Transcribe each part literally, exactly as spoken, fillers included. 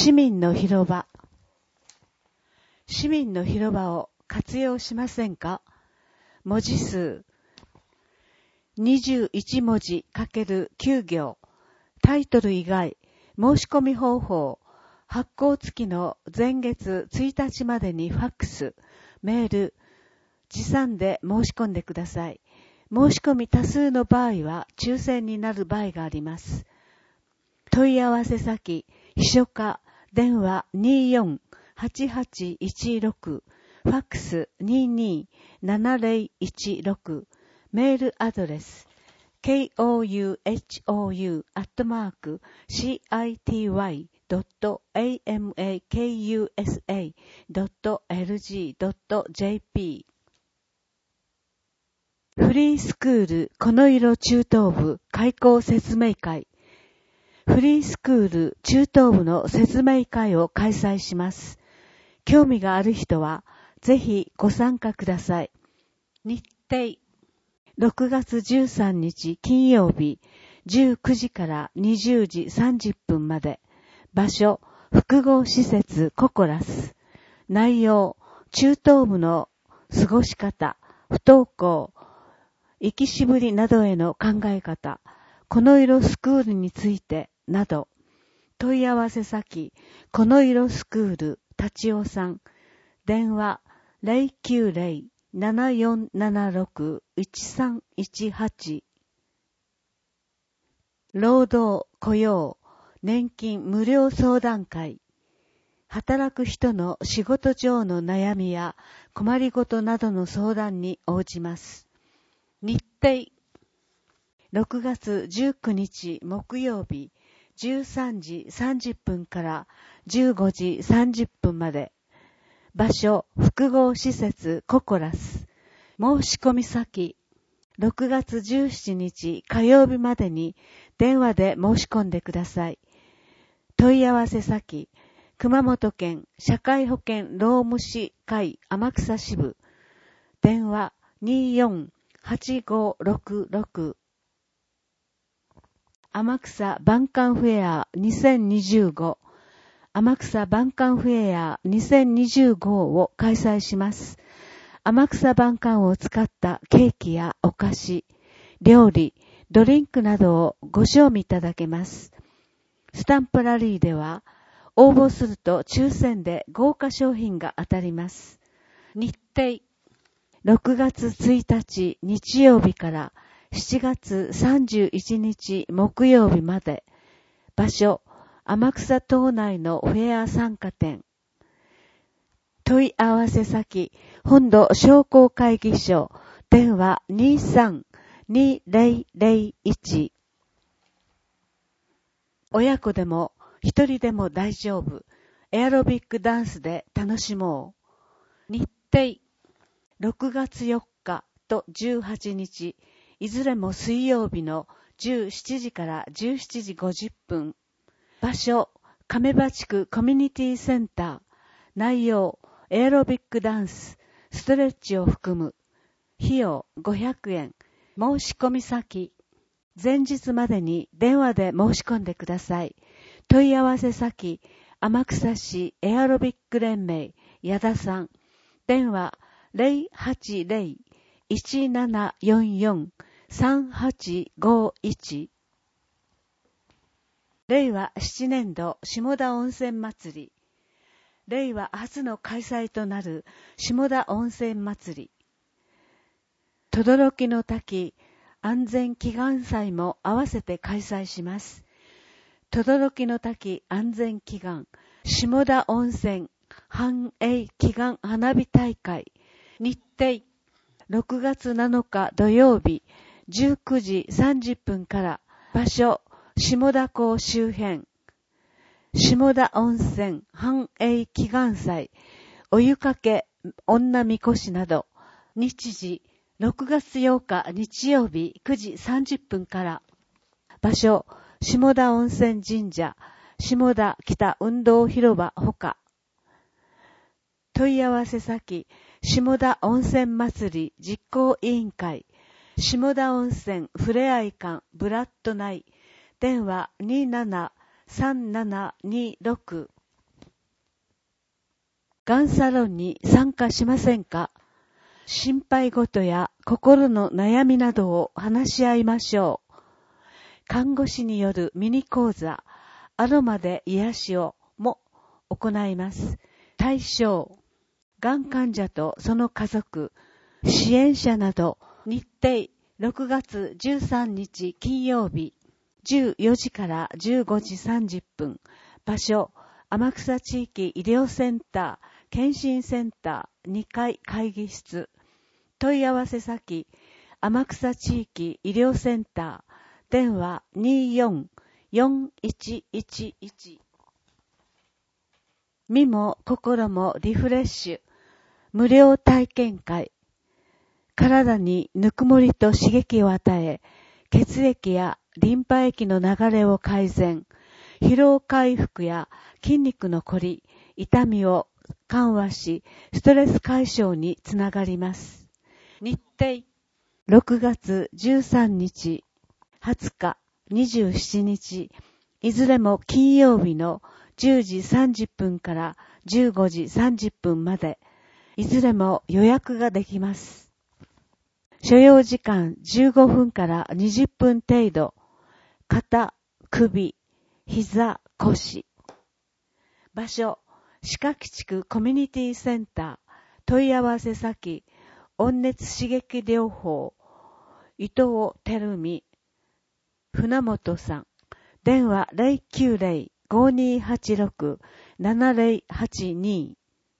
市民の広場。市民の広場を活用しませんか？文字数にじゅういちもじ ×きゅう 行。タイトル以外、申し込み方法、発行付きの前月ついたちまでにファックス、メール、持参で申し込んでください。申し込み多数の場合は抽選になる場合があります。問い合わせ先、秘書課、電話 にーよんはちはちいちろく、ファックス にーにーななぜろいちろく、メールアドレス、ケーオーユーエイチオーユー アットマーク シーアイティーワイ ドット エーエムエーケーユーエスエー ドット エルジー ドット ジェーピー。フリースクールこの色中等部開講説明会。フリースクール中等部の説明会を開催します。興味がある人はぜひご参加ください。日程ろくがつじゅうさんにち金曜日じゅうくじからにじゅうじさんじゅっぷんまで。場所複合施設ココラス。内容中等部の過ごし方、不登校、生きしぶりなどへの考え方、この色スクールについてなど。問い合わせ先、この色スクール立尾さん。電話 ゼロきゅうゼロ ななよんななろく いちさんいちはち。労働、雇用、年金無料相談会。働く人の仕事上の悩みや困りごとなどの相談に応じます。日程ろくがつじゅうくにち木曜日じゅうさんじさんじゅっぷんからじゅうごじさんじゅっぷんまで。場所複合施設ココラス。申し込み先ろくがつじゅうしちにち火曜日までに電話で申し込んでください。問い合わせ先熊本県社会保険労務士会天草支部。電話 にーよんはちごろくろく。天草晩柑フェアにせんにじゅうご。天草晩柑フェアにせんにじゅうごを開催します。天草晩柑を使ったケーキやお菓子、料理、ドリンクなどをご賞味いただけます。スタンプラリーでは応募すると抽選で豪華商品が当たります。日程ろくがつついたち日曜日からしちがつさんじゅういちにち木曜日まで。場所天草島内のフェア参加店。問い合わせ先本土商工会議所。電話 にーさんにぜろぜろいち。親子でも一人でも大丈夫。エアロビックダンスで楽しもう。日程ろくがつよっかとじゅうはちにち、いずれも水曜日のじゅうしちじからじゅうしちじごじゅっぷん。場所亀場地区コミュニティセンター。内容エアロビックダンス、ストレッチを含む。費用ごひゃくえん。申し込み先前日までに電話で申し込んでください。問い合わせ先天草市エアロビック連盟矢田さん。電話 ゼロはちゼロ いちななよんよん さんはちごいち。れいわななねん度下田温泉祭り。令和初の開催となる下田温泉祭り。轟の滝安全祈願祭も合わせて開催します。轟の滝安全祈願下田温泉繁栄祈願花火大会。日程ろくがつなのか土曜日じゅうくじさんじゅっぷんから。場所下田港周辺。下田温泉繁栄祈願祭お湯かけ女みこしなど。日時ろくがつようか日曜日くじさんじゅっぷんから。場所下田温泉神社下田北運動広場ほか。問い合わせ先下田温泉祭り実行委員会下田温泉ふれあい館ブラッド内。電話にーななさんななにろく。 がんサロンに参加しませんか？心配事や心の悩みなどを話し合いましょう。看護師によるミニ講座、アロマで癒しをも行います。対象、がん患者とその家族、支援者など。日程、ろくがつじゅうさんにち金曜日、じゅうよじからじゅうごじさんじゅっぷん。場所、天草地域医療センター、検診センターにかい会議室。問い合わせ先、天草地域医療センター、電話 にーよんよんいちいちいち。身も心もリフレッシュ。無料体験会。体にぬくもりと刺激を与え、血液やリンパ液の流れを改善、疲労回復や筋肉のこり、痛みを緩和し、ストレス解消につながります。日程、ろくがつじゅうさんにち、はつか、にじゅうしちにち、いずれも金曜日のじゅうじさんじゅっぷんからじゅうごじさんじゅっぷんまで、いずれも予約ができます。所要時間じゅうごふんからにじゅっぷん程度。肩、首、膝、腰。場所、四角地区コミュニティセンター。問い合わせ先、温熱刺激療法。伊藤照美、船本さん。電話 ゼロきゅうゼロ ごにーはちろく ななゼロはちに。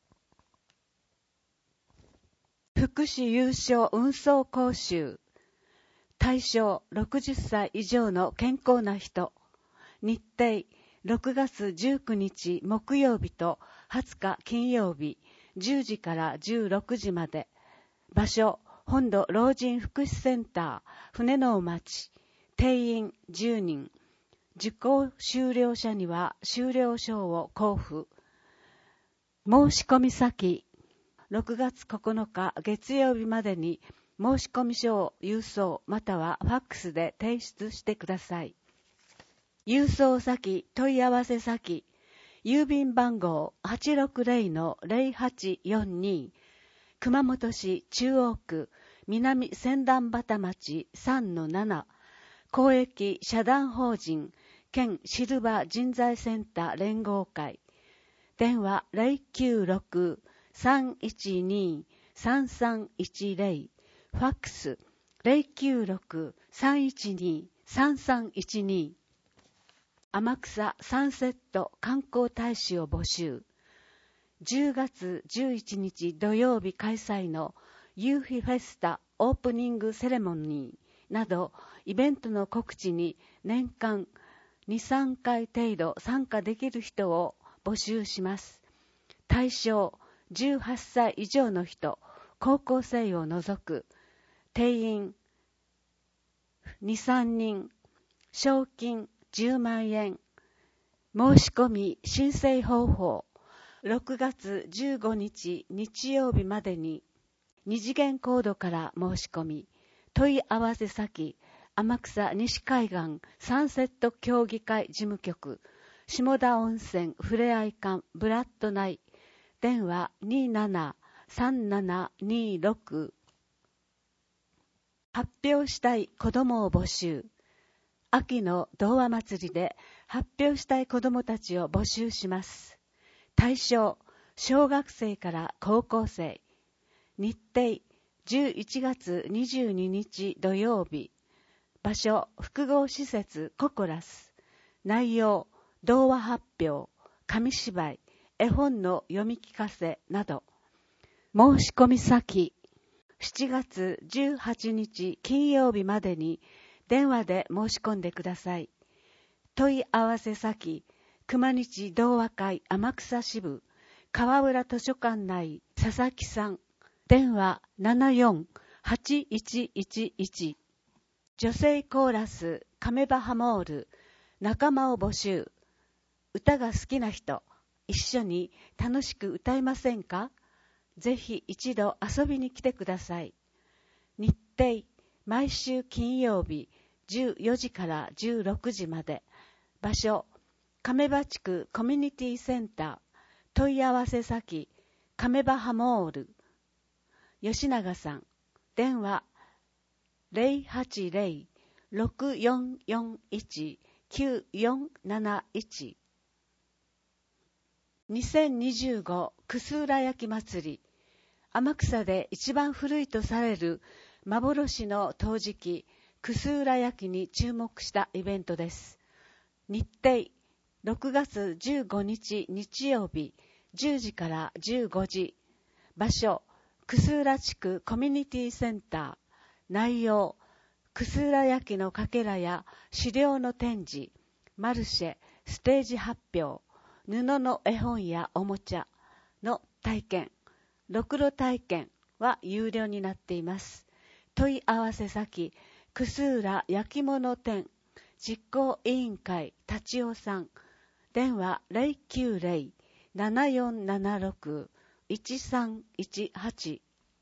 福祉有償運送講習。対象ろくじゅっさい以上の健康な人。日程ろくがつじゅうくにち木曜日とはつか金曜日じゅうじからじゅうろくじまで。場所本土老人福祉センター船の町。定員じゅうにん。受講修了者には修了証を交付。申し込み先ろくがつここのか月曜日までに申し込み書を郵送またはファックスで提出してください。郵送先、問い合わせ先、郵便番号 はちろくゼロのゼロはちよんに、熊本市中央区南千段畑町 さんのなな、公益社団法人県シルバー人材センター連合会。電話 ゼロきゅうろく さんいちに さんさんいちゼロ。ファックス ゼロきゅうろく さんいちに さんさんいちに。天草サンセット観光大使を募集。じゅうがつじゅういちにち土曜日開催の夕日フェスタオープニングセレモニーなどイベントの告知に年間に、さんかい程度参加できる人を募集します。対象じゅうはっさい以上の人、高校生を除く。定員に、さんにん。賞金じゅうまんえん。申し込み申請方法ろくがつじゅうごにち日曜日までに二次元コードから申し込み。問い合わせ先天草西海岸サンセット協議会事務局下田温泉ふれあい館ブラッド内。電話 にーななさんななにーろく。発表したい子どもを募集。秋の童話祭りで発表したい子どもたちを募集します。対象小学生から高校生。日程じゅういちがつにじゅうににち土曜日。場所複合施設ココラス。内容童話発表、紙芝居、絵本の読み聞かせなど。申し込み先しちがつじゅうはちにち金曜日までに電話で申し込んでください。問い合わせ先熊日童話会天草支部川浦図書館内佐々木さん。電話 ななよんはちいちいちいち。女性コーラスカメバハモール仲間を募集。歌が好きな人一緒に楽しく歌いませんか？ぜひ一度遊びに来てください。日程毎週金曜日じゅうよじからじゅうろくじまで。場所亀場地区コミュニティセンター。問い合わせ先亀場ハモール。吉永さん。電話 ゼロはちゼロ ろくよんよんいち きゅうよんなないち。にせんにじゅうご楠浦焼祭り。天草で一番古いとされる幻の陶磁器楠浦焼に注目したイベントです。日程ろくがつじゅうごにち日曜日じゅうじからじゅうごじ。場所楠浦地区コミュニティセンター。内容楠浦焼のかけらや資料の展示、マルシェ、ステージ発表、布の絵本やおもちゃの体験、ろくろ体験は有料になっています。問い合わせ先、楠浦焼き物店実行委員会立夫さん。電話 ゼロきゅうゼロ ななよんななろく いちさんいちはち。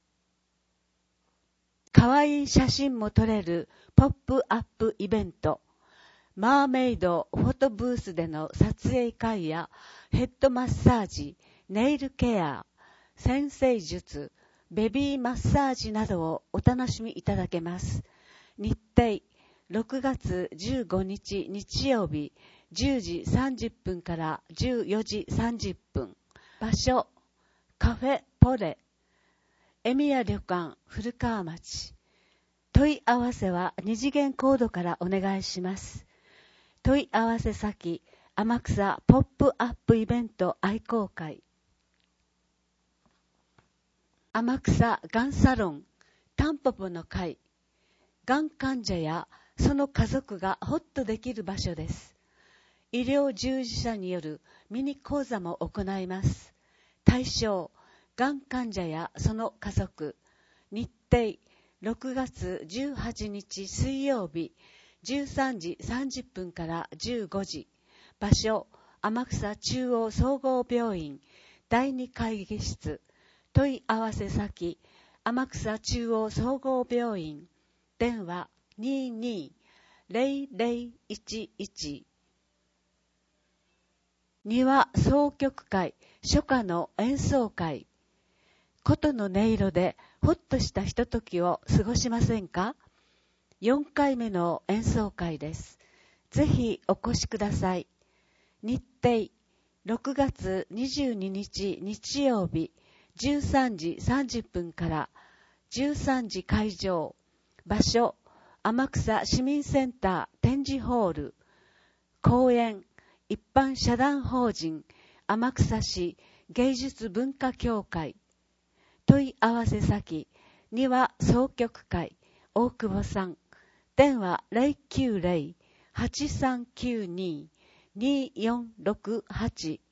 かわいい写真も撮れるポップアップイベント。マーメイドフォトブースでの撮影会やヘッドマッサージ、ネイルケア、先生術、ベビーマッサージなどをお楽しみいただけます。日程ろくがつじゅうごにち日曜日じゅうじさんじゅっぷんからじゅうよじさんじゅっぷん。場所カフェポレエミヤ旅館古川町。問い合わせは二次元コードからお願いします。問い合わせ先天草ポップアップイベント愛好会。天草がんサロンタンポポの会。がん患者やその家族がホッとできる場所です。医療従事者によるミニ講座も行います。対象がん患者やその家族。日程ろくがつじゅうはちにち水曜日じゅうさんじさんじゅっぷんからじゅうごじ。場所天草中央総合病院だいに会議室。問い合わせ先天草中央総合病院。電話にーにー ゼロゼロいちいち。庭総曲会初夏の演奏会。琴の音色でほっとしたひとときを過ごしませんか？よんかいめの演奏会です。ぜひお越しください。日程ろくがつにじゅうににち日曜日じゅうさんじさんじゅっぷんからじゅうさんじ会場。場所天草市民センター展示ホール。公演一般社団法人天草市芸術文化協会。問い合わせ先庭総局会大久保さん。電話ゼロきゅうゼロ はちさんきゅうに にーよんろくはち。